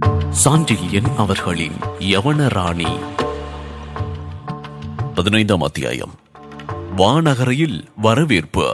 சாண்டில்யன் அவர்களின் யவனராணி. 15ஆம் அத்தியாயம். வானகரையில் வரவேற்பு.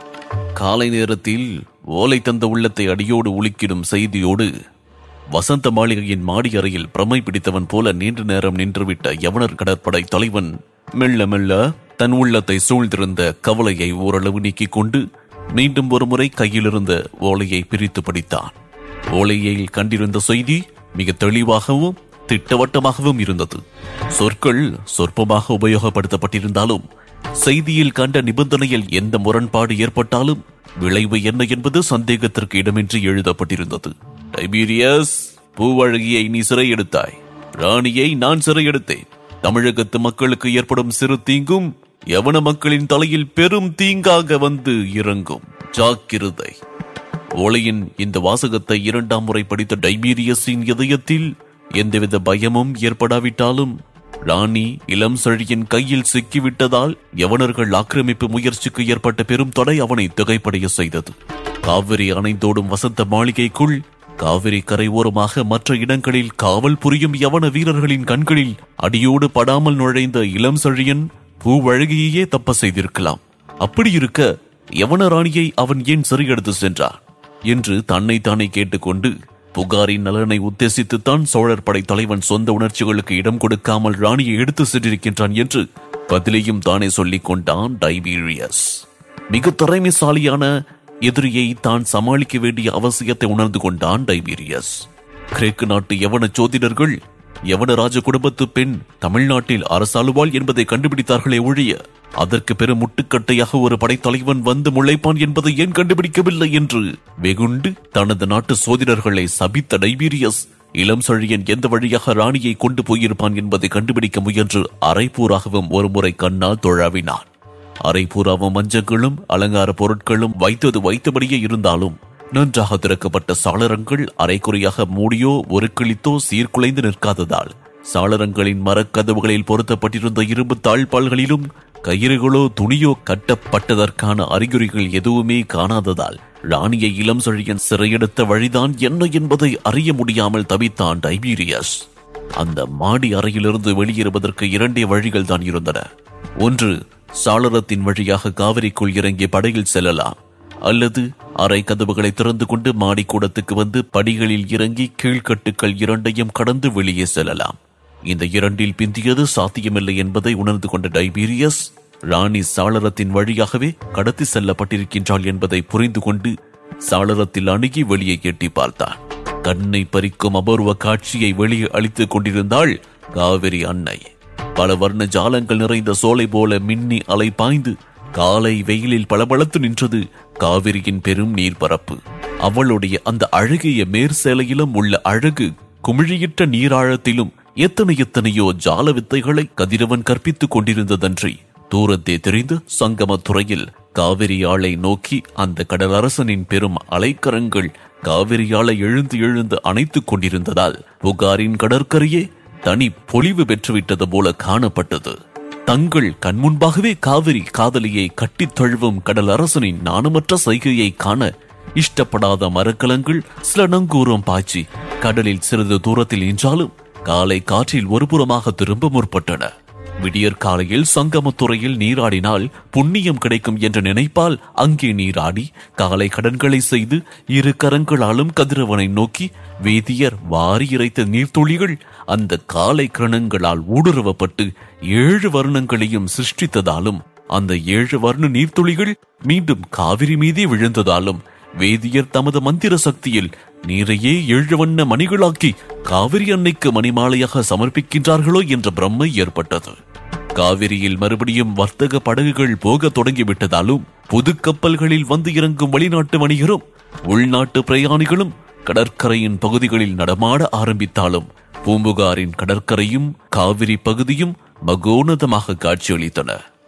காலை நேரத்தில் ஓலை தந்த உள்ளத்தை அடியோடு உலுக்கிடும் செய்தியோடு வசந்த மாளிகையின் மாடி அறையில் பிரமை பிடித்தவன் போல நீண்ட நேரம் நின்றுவிட்ட யவனர் கடற்படை தலைவன் மெல்ல மெல்ல தன் உள்ளத்தை சூழ்ந்திருந்த கவலையை ஓரளவு நீக்கிக் கொண்டு மீண்டும் ஒருமுறை கையிலிருந்த ஓலையை பிரித்து படித்தான். ஓலையில் கண்டிருந்த செய்தி மிக தெளிவாகவும் திட்டவட்டமாகவும் இருந்தது. சொற்கள் சொற்பமாக உபயோகப்படுத்தப்பட்டிருந்தாலும் செய்தியில் கண்ட நிபந்தனையில் எந்த முரண்பாடு ஏற்பட்டாலும் விளைவு என்ன என்பது சந்தேகத்திற்கு இடமின்றி எழுதப்பட்டிருந்தது. டைபீரியஸ், பூவழகியை நீ சிறையெடுத்தாய், ராணியை நான் சிறையெடுத்தேன். தமிழகத்து மக்களுக்கு ஏற்படும் சிறு தீங்கும் யவன மக்களின் தலையில் பெரும் தீங்காக வந்து இறங்கும். ஜாக்கிரதை. ஓலையின் இந்த வாசகத்தை 2ஆம் முறை படித்த டைபீரியஸின் இதயத்தில் எந்தவித பயமும் ஏற்படாவிட்டாலும் ராணி இளம் செழியின் கையில் சிக்கிவிட்டதால் யவனர்கள் ஆக்கிரமிப்பு முயற்சிக்கு ஏற்பட்ட பெரும் தடை அவனை திகைப்படைய செய்தது. காவிரி அணைந்தோடும் வசந்த மாளிகைக்குள் காவிரி கரை ஓரமாக மற்ற இடங்களில் காவல் புரியும் யவன வீரர்களின் கண்களில் அடியோடு படாமல் நுழைந்த இளம் செழியன் பூவழகியே தப்ப செய்திருக்கலாம். அப்படி இருக்க யவன ராணியை அவன் ஏன் சிறையெடுத்து சென்றான் என்று தன்னை தானே கேட்டுக்கொண்டு புகாரின் நலனை உத்தேசித்துத்தான் சோழர் படை தலைவன் சொந்த உணர்ச்சிகளுக்கு இடம் கொடுக்காமல் ராணியை எடுத்து சென்றிருக்கின்றான் என்று பதிலையும் தானே சொல்லிக் கொண்டான் டைபீரியஸ். மிக திறமைசாலியான எதிரியை தான் சமாளிக்க வேண்டிய அவசியத்தை உணர்ந்து கொண்டான் டைபீரியஸ். கிரேக்கு நாட்டு யவன ஜோதிடர்கள் யவன ராஜ குடும்பத்து பெண் தமிழ்நாட்டில் அரசாளுவாள் என்பதை கண்டுபிடித்தார்களே ஒழிய அதற்கு பெரும் முட்டுக்கட்டையாக ஒரு படைத்தலைவன் வந்து முளைப்பான் என்பதை ஏன் கண்டுபிடிக்கவில்லை என்று வெகுண்டு தனது நாட்டு சோதிடர்களை சபித்த டைபீரியஸ் இளம் செழியன் எந்த வழியாக ராணியை கொண்டு போயிருப்பான் என்பதை கண்டுபிடிக்க முயன்று அரைப்பூராகவும் ஒருமுறை கண்ணால் தொழாவினான். அரைப்பூராவும் மஞ்சங்களும் அலங்கார பொருட்களும் வைத்தபடியே இருந்தாலும் நன்றாக திறக்கப்பட்ட சாளரங்கள் அரைக்குறையாக மூடியோ ஒரு கிழித்தோ சீர்குலைந்து நிற்காததால் சாளரங்களின் மரக்கதவுகளில் பொருத்தப்பட்டிருந்த இரும்பு தாழ்பால்களிலும் கயிறுகளோ துணியோ கட்டப்பட்டதற்கான அறிகுறிகள் எதுவுமே காணாததால் ராணியை இளம் செழியன் சிறையெடுத்த வழிதான் என்ன என்பதை அறிய முடியாமல் தவித்தான் டைபீரியஸ். அந்த மாடி அறையிலிருந்து வெளியேறுவதற்கு 2 வழிகள் தான் இருந்தன. ஒன்று, சாளரத்தின் வழியாக காவிரிக்குள் இறங்கி படகில் செல்லலாம், அல்லது அறை கதவுகளை திறந்து கொண்டு மாடிக்கூடத்துக்கு வந்து படிகளில் இறங்கி கீழ்கட்டுக்கள் 2ஐயும் கடந்து வெளியே செல்லலாம். இந்த 2இல் பிந்தியது சாத்தியமில்லை என்பதை உணர்ந்து கொண்ட டைபீரியஸ் ராணி சாளரத்தின் வழியாகவே கடத்தி செல்லப்பட்டிருக்கின்றாள் என்பதை புரிந்து கொண்டு சாளரத்தில் அணுகி வெளியே எட்டி பார்த்தான். கண்ணை பறிக்கும் அபூர்வ காட்சியை வெளியே அளித்துக் கொண்டிருந்தாள் காவிரி அன்னை. பல வர்ண ஜாலங்கள் நிறைந்த சோலை போல மின்னி அலை பாய்ந்து காலை வெயிலில் பளபளத்து நின்றது காவிரியின் பெரும் நீர்பரப்பு. அவளுடைய அந்த அழகிய மேற்சேலையிலும் உள்ள அழகு குமிழியிட்ட நீராழத்திலும் எத்தனையோ ஜால வித்தைகளை கதிரவன் கற்பித்துக் கொண்டிருந்ததன்றி தூரத்தே தெரிந்து சங்கமத்துறையில் காவிரி ஆளை நோக்கி அந்த கடலரசனின் பெரும் அலைக்கரங்கள் காவிரி ஆளை எழுந்து அணைத்துக் கொண்டிருந்ததால் புகாரின் கடற்கரையே தனி பொலிவு பெற்றுவிட்டது போல காணப்பட்டது. தங்கள் கண்முன்பாகவே காவிரி காதலியை கட்டித் தழுவும் கடலரசனின் நாணமற்ற சைகையை காண இஷ்டப்படாத மரக்கலங்கள் சில நங்கூரம் பாய்ச்சி கடலில் சிறிது தூரத்தில் நின்றாலும் காலை காற்றில் ஒருபுறமாக திரும்ப முற்பட்டன. விடியற் காலையில் சங்கமத்துறையில் நீராடினால் புண்ணியம் கிடைக்கும் என்று நினைப்பால் அங்கே நீராடி காலை கடன்களை செய்து 2 கரங்களாலும் கதிரவனை நோக்கி வேதியர் வாரி இறைத்த நீர்த்துளிகள் அந்த காலை கிரணங்களால் ஊடுருவப்பட்டு 7 வர்ணங்களையும் சிருஷ்டித்ததாலும் அந்த 7 வர்ண நீர்த்துளிகள் மீண்டும் காவிரி மீதே விழுந்ததாலும் வேதியர் தமது மந்திர சக்தியில் நீரையே 7 வண்ண மணிகளாக்கி காவிரி அன்னைக்கு மணிமாலையாக சமர்ப்பிக்கின்றார்களோ என்ற பிரம்மை ஏற்பட்டது. காவிரியில் மறுபடியும் வர்த்தக படகுகள் போக தொடங்கிவிட்டதாலும் புது கப்பல்களில் வந்து இறங்கும் வெளிநாட்டு வணிகரும் உள்நாட்டு பிரயாணிகளும் கடற்கரையின் பகுதிகளில் நடமாட ஆரம்பித்தாலும் பூம்புகாரின் கடற்கரையும் காவிரி பகுதியும் மகோனதமாக காட்சியளித்தன.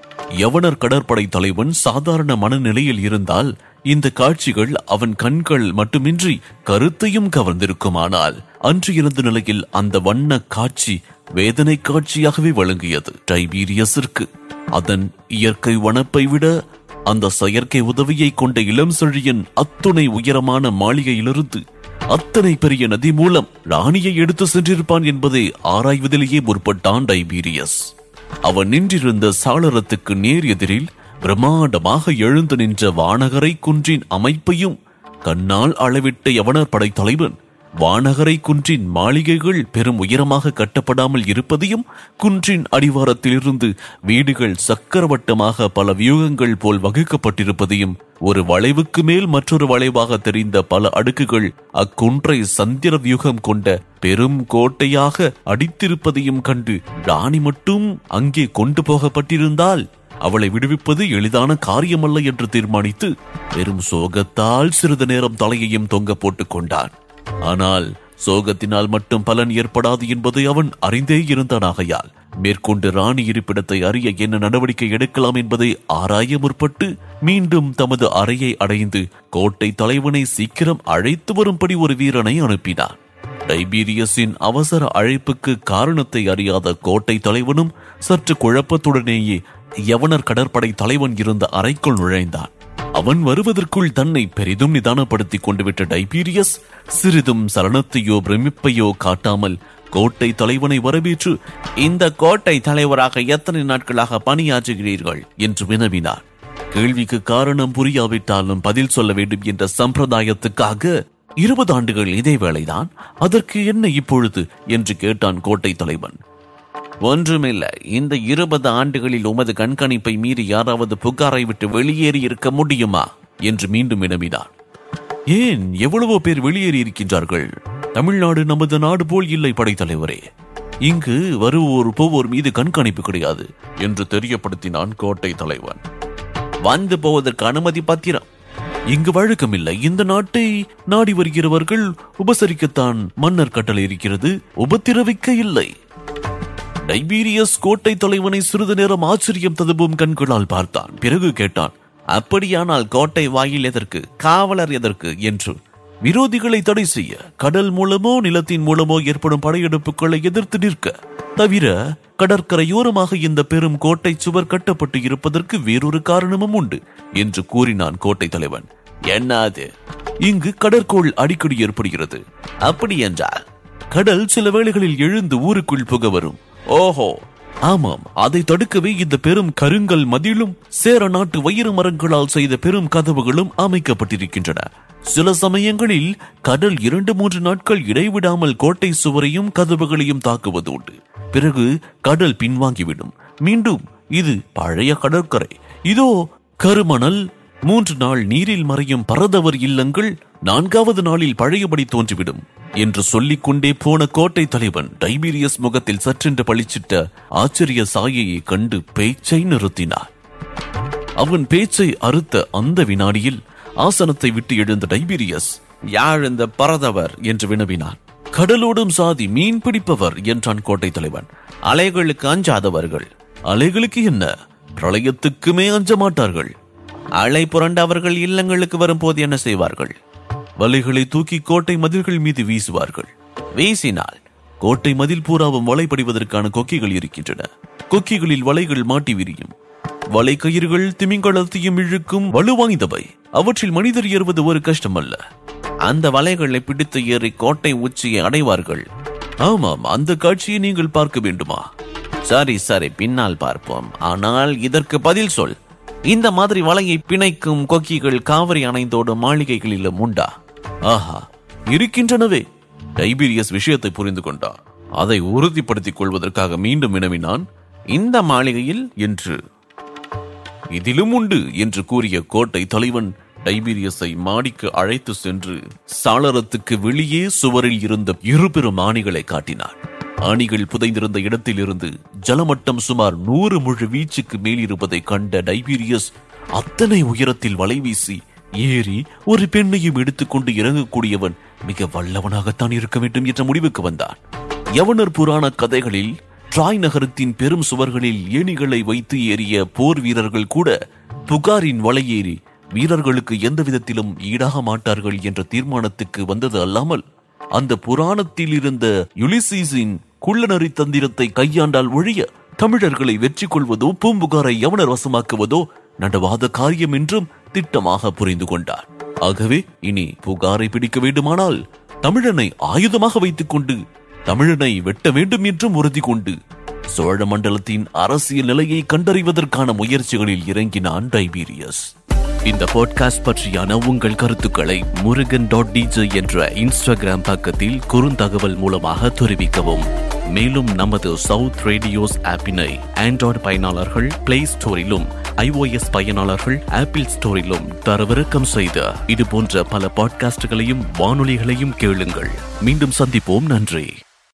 யவனர் கடற்படை தலைவன் சாதாரண மனநிலையில் இருந்தால் இந்த காட்சிகள் அவன் கண்கள் மட்டுமின்றி கருத்தையும் கவர்ந்திருக்குமானால் அன்று இருந்த நிலையில் அந்த வண்ண காட்சி வேதனை காட்சியாகவே வழங்கியது டைபீரியஸிற்கு. அதன் இயற்கை வனப்பை விட அந்த செயற்கை உதவியை கொண்ட இளம் செழியன் அத்துணை உயரமான மாளிகையிலிருந்து அத்தனை பெரிய நதி மூலம் ராணியை எடுத்து சென்றிருப்பான் என்பதை ஆராய்வதிலேயே முற்பட்டான் டைபீரியஸ். அவன் நின்றிருந்த சாளரத்துக்கு நேர் எதிரில் பிரம்மாண்டமாக எழுந்து நின்ற வானகரை குன்றின் அமைப்பையும் கண்ணால் அளவிட்ட யவனர் படைத்தலைவன் வானகரை குன்றின் மாளிகைகள் பெரும் உயரமாக கட்டப்படாமல் இருப்பதையும், குன்றின் அடிவாரத்திலிருந்து வீடுகள் சக்கரவட்டமாக பல வியூகங்கள் போல் வகுக்கப்பட்டிருப்பதையும், ஒரு வளைவுக்கு மேல் மற்றொரு வளைவாக தெரிந்த பல அடுக்குகள் அக்குன்றை சந்திர வியூகம் கொண்ட பெரும் கோட்டையாக அடித்திருப்பதையும் கண்டு ராணி மட்டும் அங்கே கொண்டு போகப்பட்டிருந்தால் அவளை விடுவிப்பது எளிதான காரியமல்ல என்று தீர்மானித்து பெரும் சோகத்தால் சிறிது நேரம் தலையையும் தொங்க போட்டுக் கொண்டான். ஆனால் சோகத்தினால் மட்டும் பலன் ஏற்படாது என்பதை அவன் அறிந்தே இருந்தானாகையால் மேற்கொண்டு ராணி இருப்பிடத்தை அறிய என்ன நடவடிக்கை எடுக்கலாம் என்பதை ஆராய முற்பட்டு மீண்டும் தமது அறையை அடைந்து கோட்டை தலைவனை சீக்கிரம் அழைத்து வரும்படி ஒரு வீரனை அனுப்பினான். டைபீரியஸின் அவசர அழைப்புக்கு காரணத்தை அறியாத கோட்டை தலைவனும் சற்று குழப்பத்துடனேயே யவனர் கடற்படை தலைவன் இருந்த அறைக்குள் நுழைந்தான். அவன் வருவதற்குள் தன்னை பெரிதும் நிதானப்படுத்திக் கொண்டு விட்ட டைபீரியஸ் சிறிதும் சலனத்தையோ பிரமிப்பையோ காட்டாமல் கோட்டை தலைவனை வரவேற்று, இந்த கோட்டை தலைவராக எத்தனை நாட்களாக பணியாற்றுகிறீர்கள் என்று வினவினார். கேள்விக்கு காரணம் புரியாவிட்டாலும் பதில் சொல்ல வேண்டும் என்ற சம்பிரதாயத்துக்காக 20 ஆண்டுகள் இதே வேளைதான், அதற்கு என்ன இப்பொழுது என்று கேட்டான் கோட்டை தலைவன். ஒன்றுமில்லை, இந்த 20 ஆண்டுகளில் உமது கண்காணிப்பை மீறி யாராவது புகாரை விட்டு வெளியேறி இருக்க முடியுமா என்று மீண்டும் வினவினார். ஏன், எவ்வளவோ பேர் வெளியேறி இருக்கின்றார்கள். தமிழ்நாடு நமது நாடு போல் இல்லை படைத்தலைவரே. இங்கு வருவோர் போவோர் மீது கண்காணிப்பு கிடையாது என்று தெரியப்படுத்தினான் கோட்டை தலைவன். வந்து போவதற்கு அனுமதி பத்திரம் இங்கு வழக்கமில்லை. இந்த நாட்டை நாடி வருகிறவர்கள் உபசரிக்கத்தான் மன்னர் கட்டளை இருக்கிறது, உபத்திரவிக்க இல்லை. டைபீரியஸ் கோட்டை தலைவனை சிறிது நேரம் ஆச்சரியம் ததும்பும் கண்களால் பார்த்தான். பிறகு கேட்டான், அப்படியானால் கோட்டை வாயில் எதற்கு, காவலர் எதற்கு என்று? விரோதிகளை தடை செய்ய, கடல் மூலமோ நிலத்தின் மூலமோ ஏற்படும் படையெடுப்புகளை எதிர்த்து நிற்க. தவிர கடற்கரையோரமாக இந்த பெரும் கோட்டை சுவர் கட்டப்பட்டு இருப்பதற்கு வேறொரு காரணமும் உண்டு என்று கூறினான் கோட்டை தலைவன். என்ன அது? இங்கு கடற்கோள் அடிக்கடி ஏற்படுகிறது. அப்படி என்றால் கடல் சில வேளைகளில் எழுந்து ஊருக்குள் புக வரும். ஓஹோ, ஆமாம். அதை தடுக்கவே இந்த பெரும் கருங்கல் மதிலும் சேர நாட்டு வயிறு மரங்களால் செய்த பெரும் கதவுகளும் அமைக்கப்பட்டிருக்கின்றன. சில சமயங்களில் கடல் 2-3 நாட்கள் இடைவிடாமல் கோட்டை சுவரையும் கதவுகளையும் தாக்குவது உண்டு. பிறகு கடல் பின்வாங்கிவிடும். மீண்டும் இது பழைய கடற்கரை. இதோ கருமணல். 3 நாள் நீரில் மறையும் பரதவர் இல்லங்கள் 4வது நாளில் பழையபடி தோன்றிவிடும் என்று சொல்லிக் கொண்டே போன கோட்டை தலைவன் டைபீரியஸ் முகத்தில் சற்றென்று பளிச்சிட்ட ஆச்சரிய சாயையை கண்டு பேச்சை நிறுத்தினார். அவன் பேச்சை அறுத்த அந்த வினாடியில் ஆசனத்தை விட்டு எழுந்த டைபீரியஸ், யார் இந்த பரதவர் என்று வினவினான். கடலோடும் சாதி மீன் பிடிப்பவர் என்றான் கோட்டை தலைவன். அலைகளுக்கு அஞ்சாதவர்கள். அலைகளுக்கு என்ன, பிரளயத்துக்குமே அஞ்ச மாட்டார்கள். அலை புரண்ட அவர்கள் இல்லங்களுக்கு வரும்போது என்ன செய்வார்கள்? வலைகளை தூக்கி கோட்டை மதில்கள் மீது வீசுவார்கள். வீசினால் கோட்டை மதில் பூராவும் வலை படிவதற்கான கொக்கிகள் இருக்கின்றன. கொக்கிகளில் வலைகள் மாட்டி விரியும். வலை கயிறுகள் திமிங்கலத்தையும் இழுக்கும் வலுவாய்ந்தவை. அவற்றில் மனிதர் ஏறுவது ஒரு கஷ்டம் அல்ல. அந்த வலைகளை பிடித்து ஏறி கோட்டை உச்சியை அடைவார்கள். ஆமாம், அந்த காட்சியை நீங்கள் பார்க்க வேண்டுமா? சரி சரி, பின்னால் பார்ப்போம். ஆனால் இதற்கு பதில் சொல். இந்த மாதிரி வலையை பிணைக்கும் கொக்கிகள் காவிரி அணைந்தோடு மாளிகைகளிலும் உண்டா? ஆஹா, இருக்கின்றனவே. டைபீரியஸ் விஷயத்தை புரிந்து கொண்டார். அதை உறுதிப்படுத்திக் கொள்வதற்காக மீண்டும் வினவினான். இந்த மாளிகையில் என்று? இதிலும் உண்டு என்று கூறிய கோட்டை தலைவன் டைபீரியஸை மாடிக்கு அழைத்து சென்று சாளரத்துக்கு வெளியே சுவரில் இருந்த 2 பெரும் ஆணிகளை காட்டினார். ஆணிகள் புதைந்திருந்த இடத்திலிருந்து ஜலமட்டம் சுமார் 100 முழு வீச்சுக்கு மேல் இருப்பதை கண்ட டைபீரியஸ் அத்தனை உயரத்தில் வலை வீசி ஏறி ஒரு பெண்ணையும் எடுத்துக்கொண்டு இறங்கக்கூடியவன் மிக வல்லவனாகத்தான் இருக்க வேண்டும் என்ற முடிவுக்கு வந்தான். யவனர் புராண கதைகளில் ட்ராய் நகரத்தின் பெரும் சுவர்களில் ஏணிகளை வைத்து ஏறிய போர் வீரர்கள் கூட புகாரின் வலையேறி வீரர்களுக்கு எந்த விதத்திலும் ஈடாக மாட்டார்கள் என்ற தீர்மானத்துக்கு வந்தது அல்லாமல், அந்த புராணத்தில் இருந்த யுலிசீஸின் குள்ளநரி தந்திரத்தை கையாண்டால் ஒழிய தமிழர்களை வெற்றி கொள்வதோ பூம்புகாரை யவனர் வசமாக்குவதோ நடவாத காரியம் என்றும் திட்டமாக புரிந்து கொண்டார். ஆகவே இனி புகாரை பிடிக்க வேண்டுமானால் தமிழனை ஆயுதமாக வைத்துக் கொண்டு தமிழனை வெட்ட வேண்டும் என்றும் உறுதி கொண்டு சோழ மண்டலத்தின் அரசியல் நிலையை கண்டறிவதற்கான முயற்சிகளில் இறங்கினான் டைபீரியஸ். இந்த பாட்காஸ்ட் பற்றியான உங்கள் கருத்துக்களை murugan.dj என்ற இன்ஸ்டாகிராம் பக்கத்தில் குறுந்தகவல் மூலமாக தெரிவிக்கவும். மேலும் நமது சவுத் ரேடியோஸ் ஆப்பினை ஆண்ட்ராய்டு பயனாளர்கள் பிளே ஸ்டோரிலும், iOS பயனாளர்கள் ஆப்பிள் ஸ்டோரிலும் தரவிறக்கம் செய்த இது போன்ற பல பாட்காஸ்டுகளையும் வானொலிகளையும் கேளுங்கள். மீண்டும் சந்திப்போம். நன்றி.